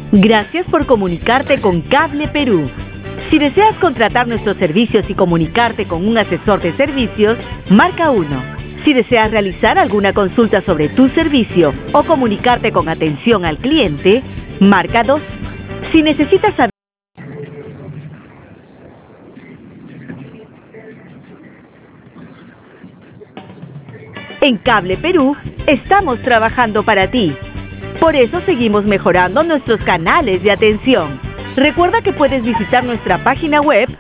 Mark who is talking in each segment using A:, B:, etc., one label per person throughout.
A: Gracias por comunicarte con Cable Perú. Si deseas contratar nuestros servicios y comunicarte con un asesor de servicios, marca 1. Si deseas realizar alguna consulta sobre tu servicio o comunicarte con atención al cliente, marca 2. Si necesitas saber en Cable Perú, estamos trabajando para ti. Por eso seguimos mejorando nuestros canales de atención. Recuerda que puedes visitar nuestra página web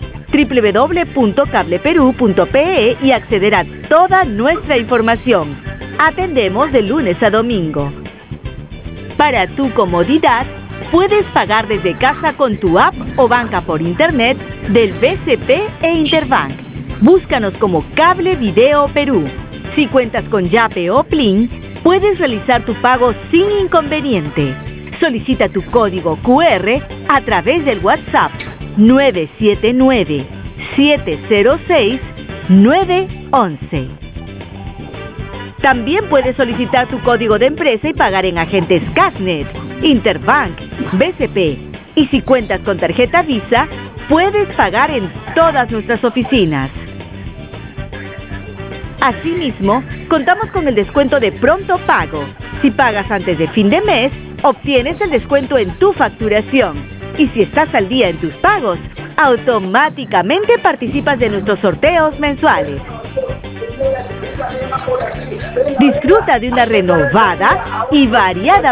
A: www.cableperu.pe y acceder a toda nuestra información. Atendemos de lunes a domingo. Para tu comodidad, puedes pagar desde casa con tu app o banca por internet del BCP e Interbank. Búscanos como Cable Video Perú. Si cuentas con Yape o Plin, puedes realizar tu pago sin inconveniente. Solicita tu código QR a través del WhatsApp 979-706-911. También puedes solicitar tu código de empresa y pagar en agentes Casnet, Interbank, BCP. Y si cuentas con tarjeta Visa, puedes pagar en todas nuestras oficinas. Asimismo, contamos con el descuento de pronto pago. Si pagas antes de fin de mes, obtienes el descuento en tu facturación. Y si estás al día en tus pagos, automáticamente participas de nuestros sorteos mensuales. Disfruta de una renovada y variada